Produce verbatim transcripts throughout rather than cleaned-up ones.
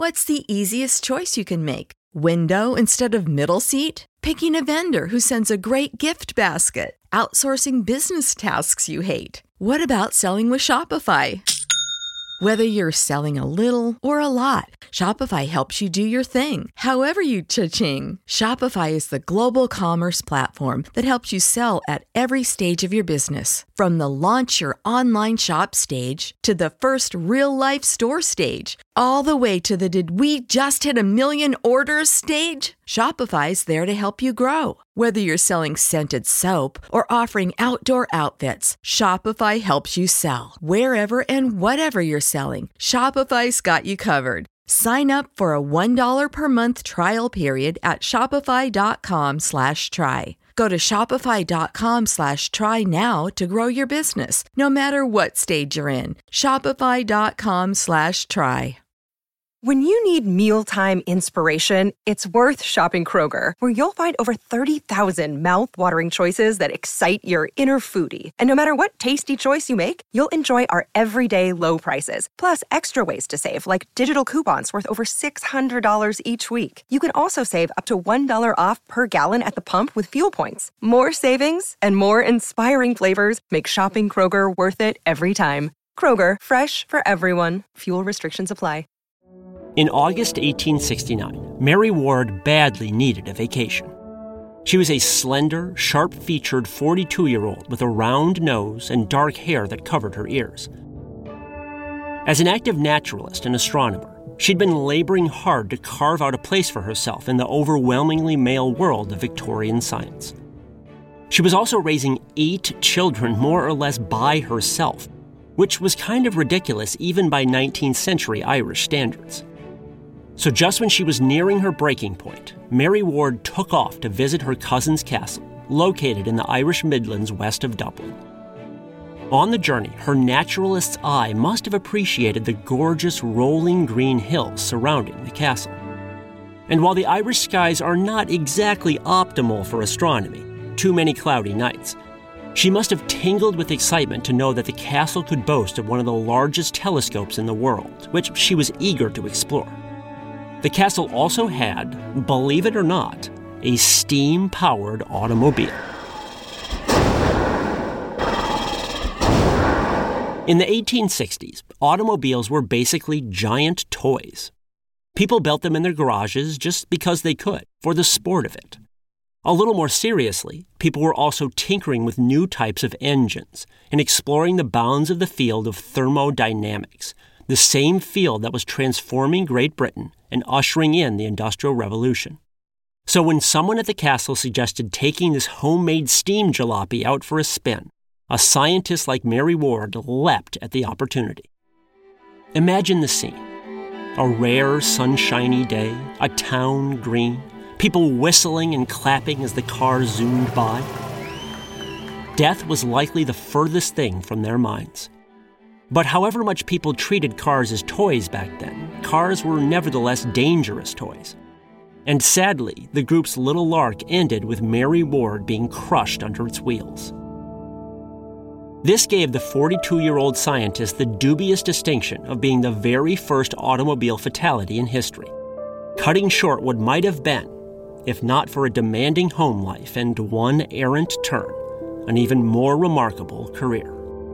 What's the easiest choice you can make? Window instead of middle seat? Picking a vendor who sends a great gift basket? Outsourcing business tasks you hate? What about selling with Shopify? Whether you're selling a little or a lot, Shopify helps you do your thing, however you cha-ching. Shopify is the global commerce platform that helps you sell at every stage of your business. From the launch your online shop stage to the first real-life store stage, all the way to the did we just hit a million orders stage. Shopify's there to help you grow. Whether you're selling scented soap or offering outdoor outfits, Shopify helps you sell. Wherever and whatever you're selling, Shopify's got you covered. Sign up for a one dollar per month trial period at shopify.com slash try. Go to shopify.com slash try now to grow your business, no matter what stage you're in. Shopify.com slash try. When you need mealtime inspiration, it's worth shopping Kroger, where you'll find over thirty thousand mouth-watering choices that excite your inner foodie. And no matter what tasty choice you make, you'll enjoy our everyday low prices, plus extra ways to save, like digital coupons worth over six hundred dollars each week. You can also save up to one dollar off per gallon at the pump with fuel points. More savings and more inspiring flavors make shopping Kroger worth it every time. Kroger, fresh for everyone. Fuel restrictions apply. In August eighteen sixty-nine, Mary Ward badly needed a vacation. She was a slender, sharp-featured forty-two-year-old with a round nose and dark hair that covered her ears. As an active naturalist and astronomer, she'd been laboring hard to carve out a place for herself in the overwhelmingly male world of Victorian science. She was also raising eight children more or less by herself, which was kind of ridiculous even by nineteenth century Irish standards. So just when she was nearing her breaking point, Mary Ward took off to visit her cousin's castle, located in the Irish Midlands west of Dublin. On the journey, her naturalist's eye must have appreciated the gorgeous rolling green hills surrounding the castle. And while the Irish skies are not exactly optimal for astronomy, too many cloudy nights, she must have tingled with excitement to know that the castle could boast of one of the largest telescopes in the world, which she was eager to explore. The castle also had, believe it or not, a steam-powered automobile. In the eighteen sixties, automobiles were basically giant toys. People built them in their garages just because they could, for the sport of it. A little more seriously, people were also tinkering with new types of engines and exploring the bounds of the field of thermodynamics, the same field that was transforming Great Britain and ushering in the Industrial Revolution. So when someone at the castle suggested taking this homemade steam jalopy out for a spin, a scientist like Mary Ward leapt at the opportunity. Imagine the scene. A rare, sunshiny day, a town green, people whistling and clapping as the car zoomed by. Death was likely the furthest thing from their minds. But however much people treated cars as toys back then, cars were nevertheless dangerous toys. And sadly, the group's little lark ended with Mary Ward being crushed under its wheels. This gave the forty-two-year-old scientist the dubious distinction of being the very first automobile fatality in history, cutting short what might have been, if not for a demanding home life and one errant turn, an even more remarkable career.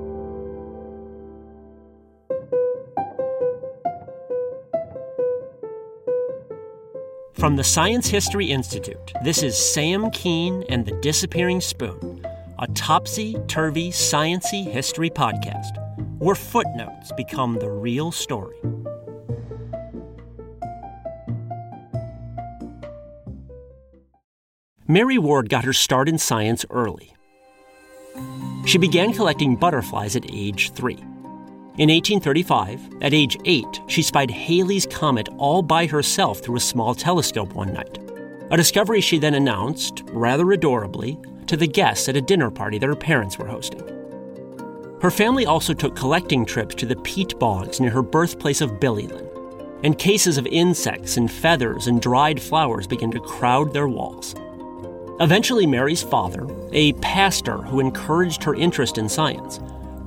From the Science History Institute, this is Sam Keane and the Disappearing Spoon, a topsy-turvy, science-y history podcast, where footnotes become the real story. Mary Ward got her start in science early. She began collecting butterflies at age three. In eighteen thirty-five, at age eight, she spied Halley's Comet all by herself through a small telescope one night, a discovery she then announced, rather adorably, to the guests at a dinner party that her parents were hosting. Her family also took collecting trips to the peat bogs near her birthplace of Billylin, and cases of insects and feathers and dried flowers began to crowd their walls. Eventually, Mary's father, a pastor who encouraged her interest in science,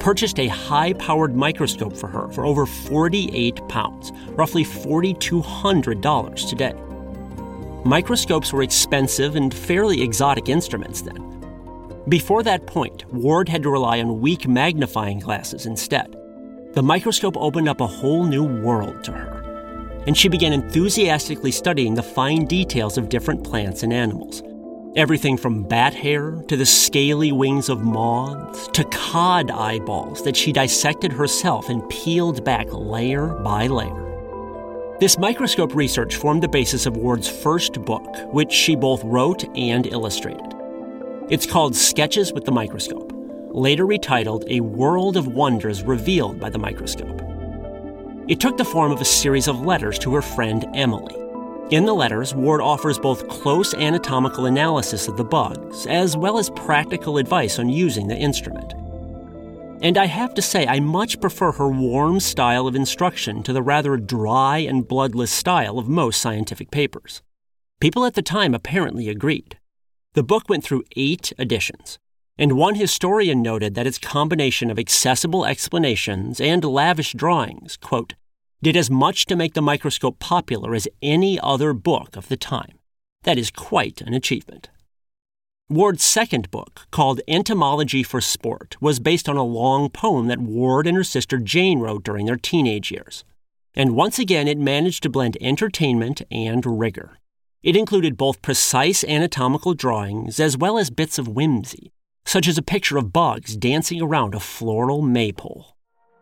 purchased a high-powered microscope for her for over forty-eight pounds, roughly four thousand two hundred dollars today. Microscopes were expensive and fairly exotic instruments then. Before that point, Ward had to rely on weak magnifying glasses instead. The microscope opened up a whole new world to her, and she began enthusiastically studying the fine details of different plants and animals. Everything from bat hair to the scaly wings of moths to cod eyeballs that she dissected herself and peeled back layer by layer. This microscope research formed the basis of Ward's first book, which she both wrote and illustrated. It's called Sketches with the Microscope, later retitled A World of Wonders Revealed by the Microscope. It took the form of a series of letters to her friend Emily. In the letters, Ward offers both close anatomical analysis of the bugs, as well as practical advice on using the instrument. And I have to say, I much prefer her warm style of instruction to the rather dry and bloodless style of most scientific papers. People at the time apparently agreed. The book went through eight editions, and one historian noted that its combination of accessible explanations and lavish drawings, quote, did as much to make the microscope popular as any other book of the time. That is quite an achievement. Ward's second book, called Entomology for Sport, was based on a long poem that Ward and her sister Jane wrote during their teenage years. And once again, it managed to blend entertainment and rigor. It included both precise anatomical drawings as well as bits of whimsy, such as a picture of bugs dancing around a floral maypole.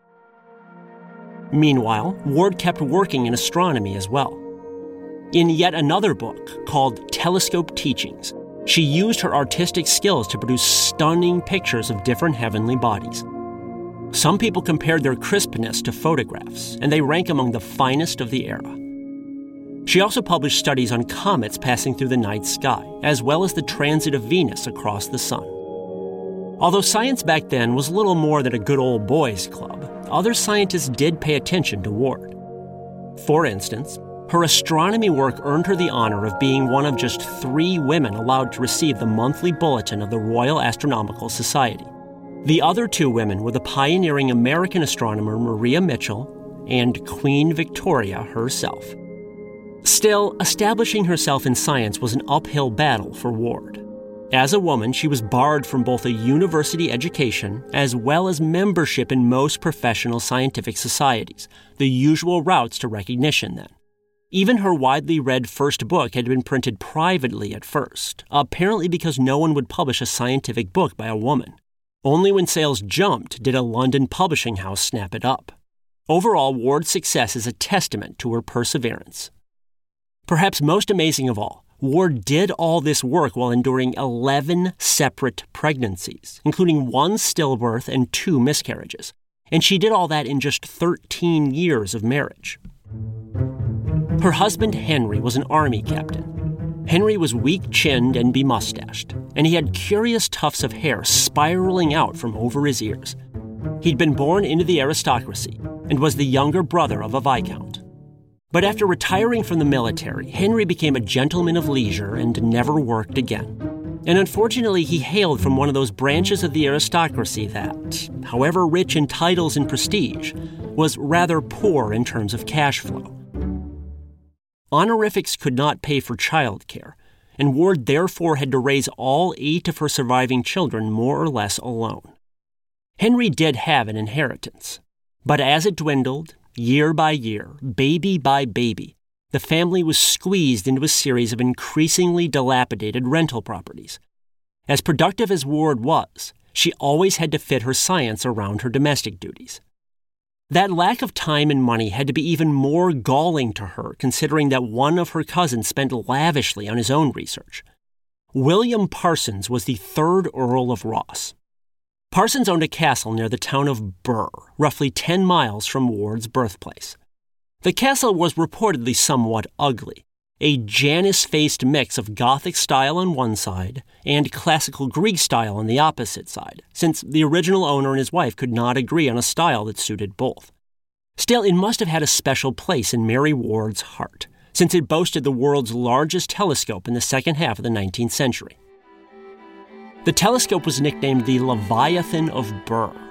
Meanwhile, Ward kept working in astronomy as well. In yet another book, called Telescope Teachings, she used her artistic skills to produce stunning pictures of different heavenly bodies. Some people compared their crispness to photographs, and they rank among the finest of the era. She also published studies on comets passing through the night sky, as well as the transit of Venus across the sun. Although science back then was little more than a good old boys' club, other scientists did pay attention to Ward. For instance, her astronomy work earned her the honor of being one of just three women allowed to receive the monthly bulletin of the Royal Astronomical Society. The other two women were the pioneering American astronomer Maria Mitchell and Queen Victoria herself. Still, establishing herself in science was an uphill battle for Ward. As a woman, she was barred from both a university education as well as membership in most professional scientific societies, the usual routes to recognition then. Even her widely read first book had been printed privately at first, apparently because no one would publish a scientific book by a woman. Only when sales jumped did a London publishing house snap it up. Overall, Ward's success is a testament to her perseverance. Perhaps most amazing of all, Ward did all this work while enduring eleven separate pregnancies, including one stillbirth and two miscarriages. And she did all that in just thirteen years of marriage. Her husband, Henry, was an army captain. Henry was weak-chinned and bemustached, and he had curious tufts of hair spiraling out from over his ears. He'd been born into the aristocracy and was the younger brother of a viscount. But after retiring from the military, Henry became a gentleman of leisure and never worked again. And unfortunately, he hailed from one of those branches of the aristocracy that, however rich in titles and prestige, was rather poor in terms of cash flow. Honorifics could not pay for childcare, and Ward therefore had to raise all eight of her surviving children more or less alone. Henry did have an inheritance, but as it dwindled, year by year, baby by baby, the family was squeezed into a series of increasingly dilapidated rental properties. As productive as Ward was, she always had to fit her science around her domestic duties. That lack of time and money had to be even more galling to her, considering that one of her cousins spent lavishly on his own research. William Parsons was the third Earl of Ross. Parsons owned a castle near the town of Burr, roughly ten miles from Ward's birthplace. The castle was reportedly somewhat ugly, a Janus-faced mix of Gothic style on one side and classical Greek style on the opposite side, since the original owner and his wife could not agree on a style that suited both. Still, it must have had a special place in Mary Ward's heart, since it boasted the world's largest telescope in the second half of the nineteenth century. The telescope was nicknamed the Leviathan of Burr.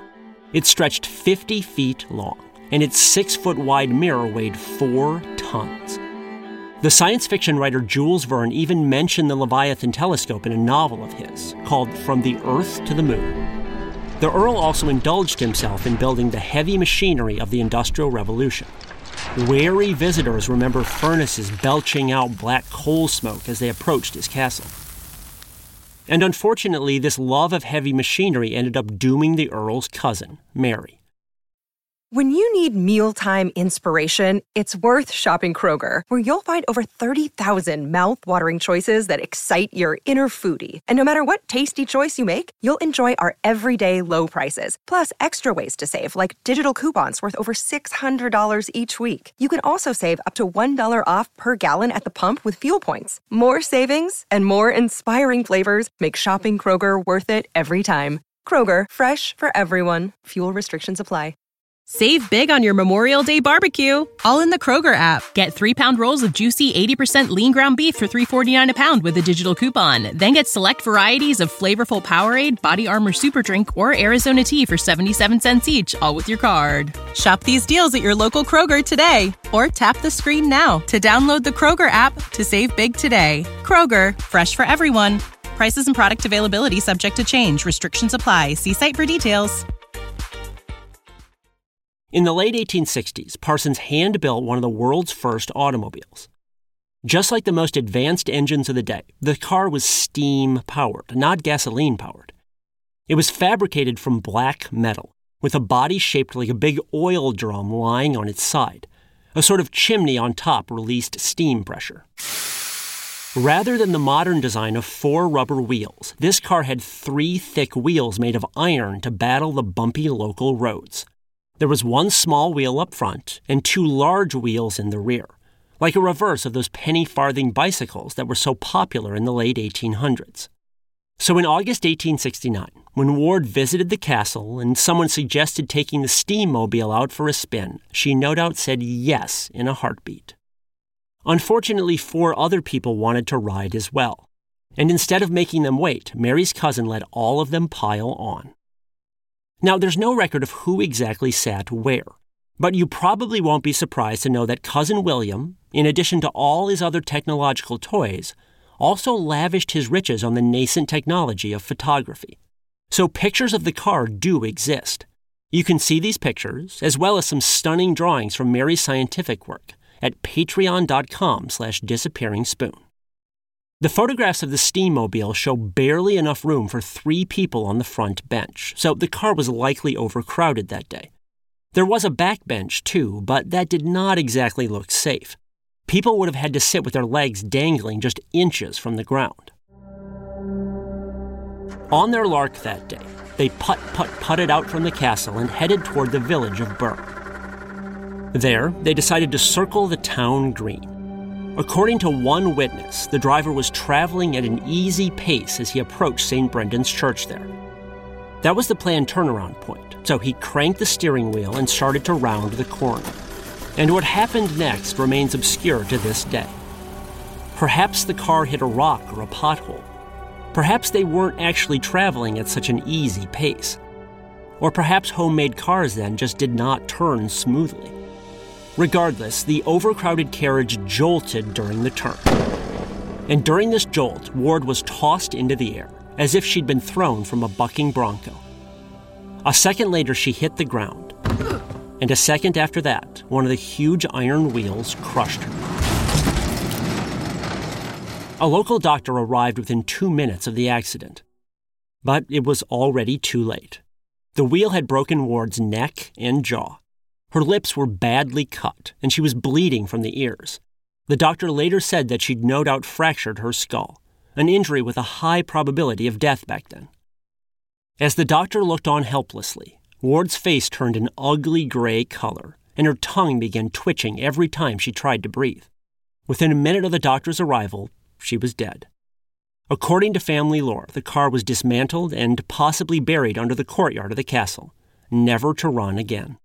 It stretched fifty feet long, and its six-foot-wide mirror weighed four tons. The science fiction writer Jules Verne even mentioned the Leviathan telescope in a novel of his called From the Earth to the Moon. The Earl also indulged himself in building the heavy machinery of the Industrial Revolution. Wary visitors remember furnaces belching out black coal smoke as they approached his castle. And unfortunately, this love of heavy machinery ended up dooming the Earl's cousin, Mary. When you need mealtime inspiration, it's worth shopping Kroger, where you'll find over thirty thousand mouth-watering choices that excite your inner foodie. And no matter what tasty choice you make, you'll enjoy our everyday low prices, plus extra ways to save, like digital coupons worth over six hundred dollars each week. You can also save up to one dollar off per gallon at the pump with fuel points. More savings and more inspiring flavors make shopping Kroger worth it every time. Kroger, fresh for everyone. Fuel restrictions apply. Save big on your Memorial Day barbecue, all in the Kroger app. Get three-pound rolls of juicy eighty percent lean ground beef for three forty-nine a pound with a digital coupon. Then get select varieties of flavorful Powerade, Body Armor Super Drink, or Arizona tea for seventy-seven cents each, all with your card. Shop these deals at your local Kroger today, or tap the screen now to download the Kroger app to save big today. Kroger, fresh for everyone. Prices and product availability subject to change. Restrictions apply. See site for details. In the late eighteen sixties, Parsons hand-built one of the world's first automobiles. Just like the most advanced engines of the day, the car was steam-powered, not gasoline-powered. It was fabricated from black metal, with a body shaped like a big oil drum lying on its side. A sort of chimney on top released steam pressure. Rather than the modern design of four rubber wheels, this car had three thick wheels made of iron to battle the bumpy local roads. There was one small wheel up front and two large wheels in the rear, like a reverse of those penny-farthing bicycles that were so popular in the late eighteen hundreds. So in August eighteen sixty-nine, when Ward visited the castle and someone suggested taking the steammobile out for a spin, she no doubt said yes in a heartbeat. Unfortunately, four other people wanted to ride as well, and instead of making them wait, Mary's cousin let all of them pile on. Now, there's no record of who exactly sat where, but you probably won't be surprised to know that Cousin William, in addition to all his other technological toys, also lavished his riches on the nascent technology of photography. So pictures of the car do exist. You can see these pictures, as well as some stunning drawings from Mary's scientific work, at patreon.com slash disappearing spoon. The photographs of the steammobile show barely enough room for three people on the front bench, so the car was likely overcrowded that day. There was a back bench, too, but that did not exactly look safe. People would have had to sit with their legs dangling just inches from the ground. On their lark that day, they putt-putt-putted out from the castle and headed toward the village of Burr. There, they decided to circle the town green. According to one witness, the driver was traveling at an easy pace as he approached Saint Brendan's Church there. That was the planned turnaround point, so he cranked the steering wheel and started to round the corner. And what happened next remains obscure to this day. Perhaps the car hit a rock or a pothole. Perhaps they weren't actually traveling at such an easy pace. Or perhaps homemade cars then just did not turn smoothly. Regardless, the overcrowded carriage jolted during the turn. And during this jolt, Ward was tossed into the air, as if she'd been thrown from a bucking bronco. A second later, she hit the ground. And a second after that, one of the huge iron wheels crushed her. A local doctor arrived within two minutes of the accident. But it was already too late. The wheel had broken Ward's neck and jaw. Her lips were badly cut, and she was bleeding from the ears. The doctor later said that she'd no doubt fractured her skull, an injury with a high probability of death back then. As the doctor looked on helplessly, Ward's face turned an ugly gray color, and her tongue began twitching every time she tried to breathe. Within a minute of the doctor's arrival, she was dead. According to family lore, the car was dismantled and possibly buried under the courtyard of the castle, never to run again.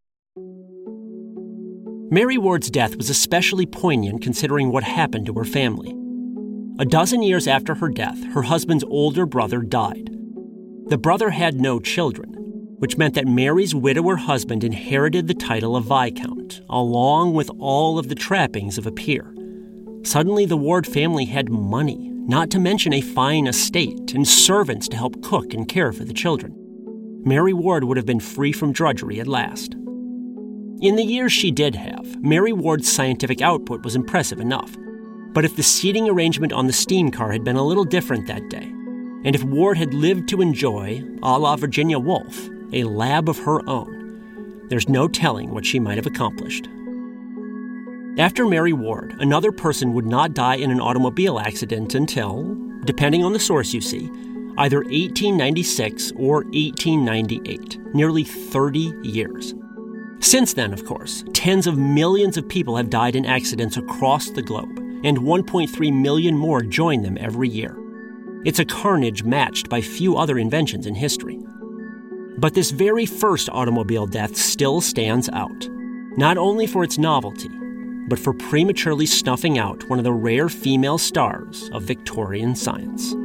Mary Ward's death was especially poignant considering what happened to her family. A dozen years after her death, her husband's older brother died. The brother had no children, which meant that Mary's widower husband inherited the title of Viscount, along with all of the trappings of a peer. Suddenly, the Ward family had money, not to mention a fine estate and servants to help cook and care for the children. Mary Ward would have been free from drudgery at last. In the years she did have, Mary Ward's scientific output was impressive enough. But if the seating arrangement on the steam car had been a little different that day, and if Ward had lived to enjoy, a la Virginia Woolf, a lab of her own, there's no telling what she might have accomplished. After Mary Ward, another person would not die in an automobile accident until, depending on the source you see, either eighteen ninety-six or eighteen ninety-eight, nearly thirty years. Since then, of course, tens of millions of people have died in accidents across the globe, and one point three million more join them every year. It's a carnage matched by few other inventions in history. But this very first automobile death still stands out, not only for its novelty, but for prematurely snuffing out one of the rare female stars of Victorian science.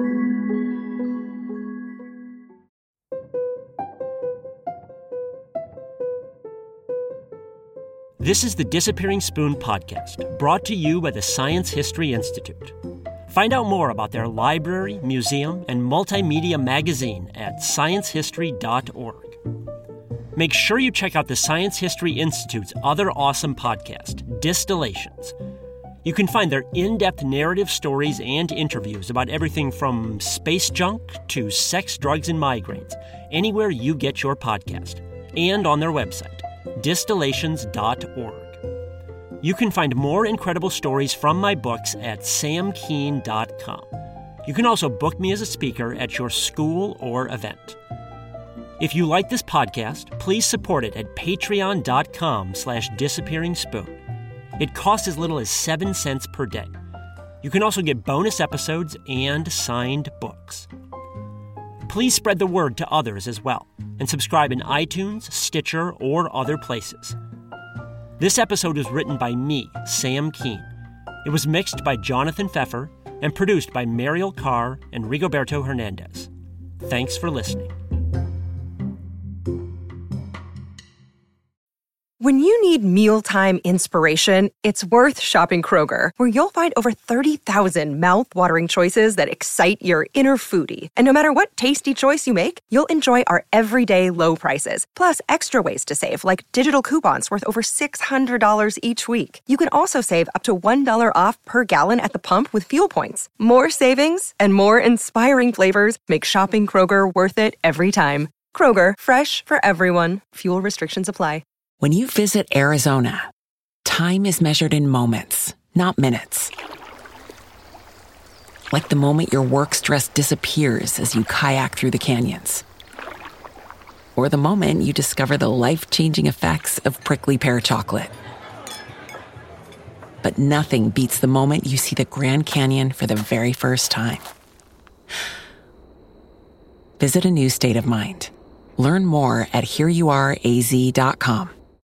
This is the Disappearing Spoon podcast, brought to you by the Science History Institute. Find out more about their library, museum, and multimedia magazine at science history dot org. Make sure you check out the Science History Institute's other awesome podcast, Distillations. You can find their in-depth narrative stories and interviews about everything from space junk to sex, drugs, and migraines, anywhere you get your podcast, and on their website, distillations dot org. You can find more incredible stories from my books at sam keen dot com. You can also book me as a speaker at your school or event. If you like this podcast, please support it at patreon dot com slash disappearing spoon. It costs as little as seven cents per day. You can also get bonus episodes and signed books. Please spread the word to others as well, and subscribe in iTunes, Stitcher, or other places. This episode was written by me, Sam Keen. It was mixed by Jonathan Pfeffer and produced by Mariel Carr and Rigoberto Hernandez. Thanks for listening. When you need mealtime inspiration, it's worth shopping Kroger, where you'll find over thirty thousand mouth-watering choices that excite your inner foodie. And no matter what tasty choice you make, you'll enjoy our everyday low prices, plus extra ways to save, like digital coupons worth over six hundred dollars each week. You can also save up to one dollar off per gallon at the pump with fuel points. More savings and more inspiring flavors make shopping Kroger worth it every time. Kroger, fresh for everyone. Fuel restrictions apply. When you visit Arizona, time is measured in moments, not minutes. Like the moment your work stress disappears as you kayak through the canyons. Or the moment you discover the life-changing effects of prickly pear chocolate. But nothing beats the moment you see the Grand Canyon for the very first time. Visit a new state of mind. Learn more at here you are a z dot com.